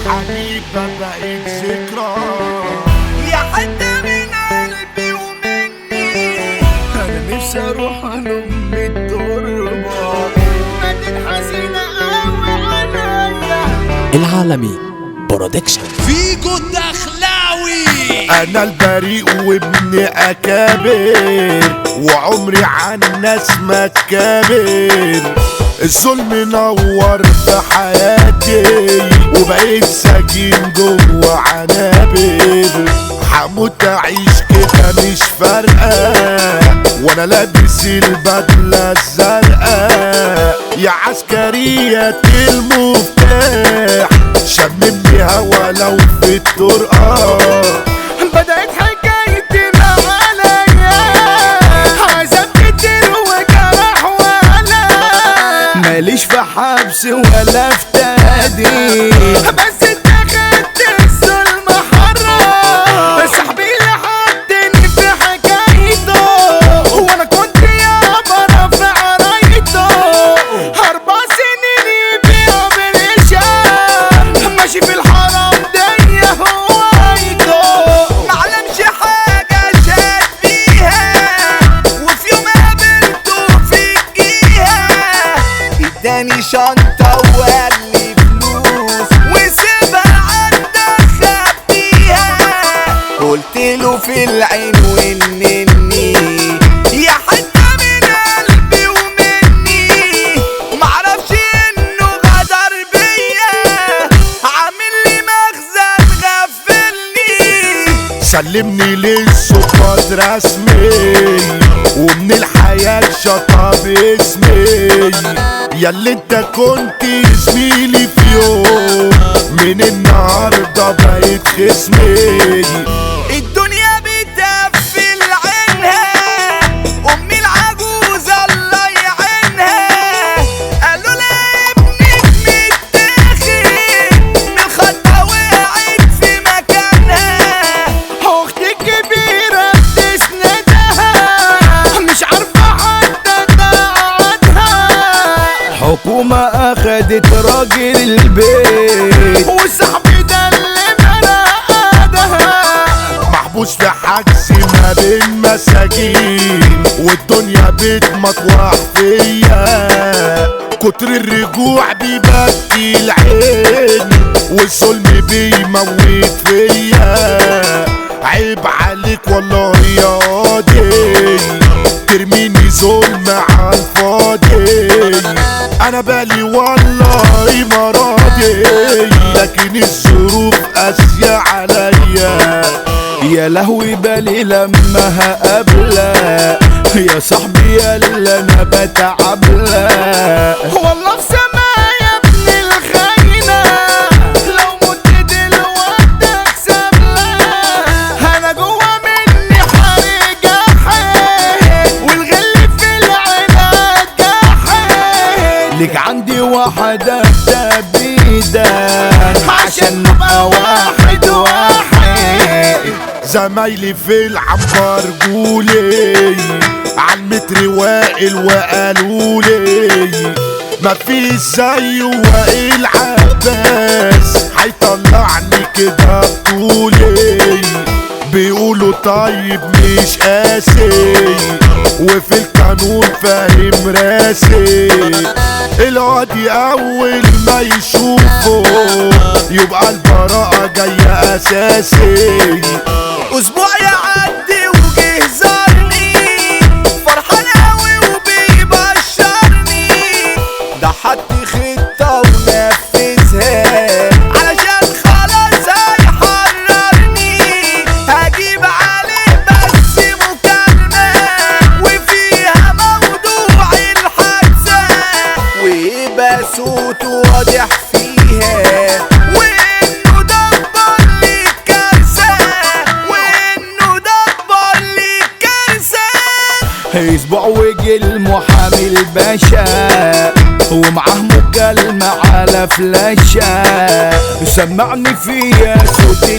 حبيبة بقت ذكرى يا حتة من قلبي ومني. انا نفسي اروح انم التربة ما تنحزن قوي عليا. العالمي برودكشن. فيجو الدخلاوي. انا البريء وابن اكابر وعمري عن الناس ما كابر. الظلم نور في حياتي وبقيت سجين جوه عنابر. هموت اعيش كده مش فارقه وانا لابس البدله الزرقاء. يا عسكرية المفتاح شممني هوا لو في الطرقه. بدأت حكايتي مع عليا عذاب كتير وجرح ولا ماليش في حبس ولا في تهديد. بس انت خدت الظلم حرام. صاحبي اللي حطني في حكايته وانا كنت يابا رافع رايته. 4 سنين يبيع بالإشارة ماشي في الحرام دي هوايته. معلمش حاجة شاد بيها وفي يوم قابلته في الجيهة. اداني شنطة وقال لي فلوس وسيبها عندك خبيها. قلت له في العين وانني يا حتة من قلبي ومني. معرفش انه غدر بيا عامل لي مخزن غفلني. سلمني للسقاط رسمي ومن الحياة شطب اسمي. ياللي انت كنت زميلي في يوم من النهاردة بقيت خصمي. الدنيا بتقفل عينها امي العجوزة الله يعينها. قالوا لها ابنك متاخد من الخطة وقعت في مكانها. اختي الكبيرة بتسندها مش عارفة حتى تقعدها. حكومة اخدت راجل البيت وصاحبي ده اللي مرقدها. محبوس في حجز ما بين مساجين والدنيا بتمطوح فيا. كتر الرجوع بيبكي العين والظلم بيموت فيا. عيب عليك والله يا قاضي ترميني ظلم عالفاضي. انا بالي والله ما راضي لكن الظروف قاسية عليا. يا لهوي بالي لما هقابلك يا صاحبي يا اللي انا بتعبلك. والله في سما يا ابن الخاينة لو مت دلوقتي اكسب لك. انا جوا مني حريق جاحد والغل في العناد جاحد. ليك عندي واحدة تبيدا عشان نبقى واحد واحد. زمايلي في العنبر جولي عالمتر واقل وقالولي مفيش زيه وائل عباس هيطلعني كده بطولي. بيقولوا طيب مش قاسي وفي القانون فاهم راسي. القاضي اول ما يشوفه يبقى البراءة جاية اساسي. اسبوع يعدي وجه زارني فرحان قوي وبيبشرني. ده حط خطة ونفذها علشان خلاص هيحررني. هجيب عليه بس مكالمة وفيها موضوع الحادثة ويبقى صوته واضح فيها وانه دبر لي كارثة وانه دبر لي كارثة. اسبوع وجه المحامي الباشا ومعاه مكالمة على فلاشة. سمعني فيها صوت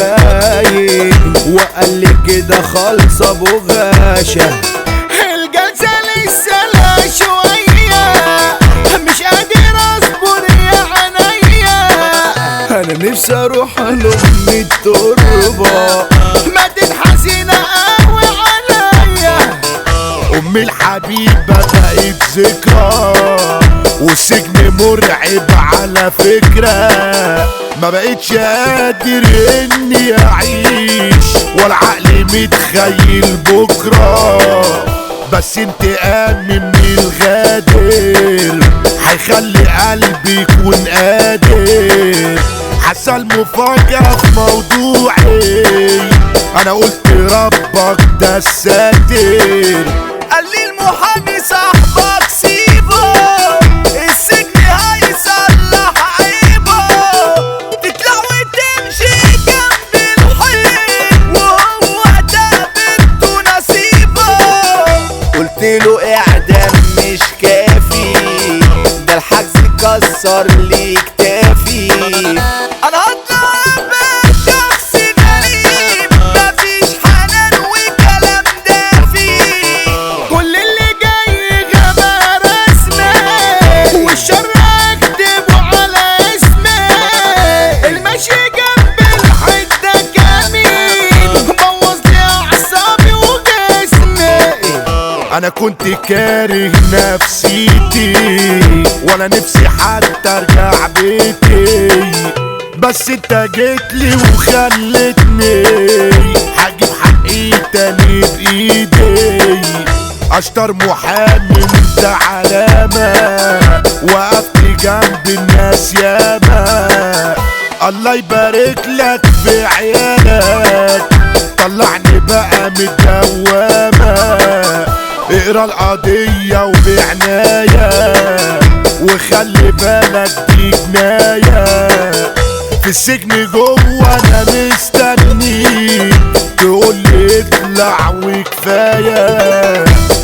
الخاين وقال لي كده خالصة ابو غاشة. الجلسة لسه لها شوية مش قادر اصبر يا عينيا. انا نفسي اروح لام التربة. ماتت حزينة قوي عليا، امي الحبيبة بقت ذكرى، والسجن مرعب على فكرة. ما بقتش قادر اني اعيش، ولا عقلي متخيل بكرة. بس انتقامي من الغادر هيخلي قلبي يكون قادر. حصل مفاجأة في موضوعي، انا قلت ربك ده الساتر. قال لي المحامي صاحبك سيبه، السجن هيصلح عيبه، تطلع وتمشي جنب الحيط، وهو ده بنته نصيبه. قلت له اعدام مش كافي، ده الحجز كسر لي كتافي. انا هطلع ابقى شخص غريب، مفيش حنان وكلام دافي. كل اللي جاي غابة رسمي، والشر اكتبه على اسمي. المشي جنب الحتة جميل، بوظ لي اعصابي وجسمي. انا كنت كاره نفسيتي، ولا نفسي حتى ارجع بيتي. بس انت جيتلي وخلتني هجيب حقي تاني بايدي. اشطر محامي انت علامة، وقفت جنب الناس ياما. الله يبارك لك في عيالك، طلعني بقى من الدوامة. اقرا القضية وبعناية، وخلي بالك دي جناية. في السجن جوه انا مستني، تقولي اطلع وكفاية.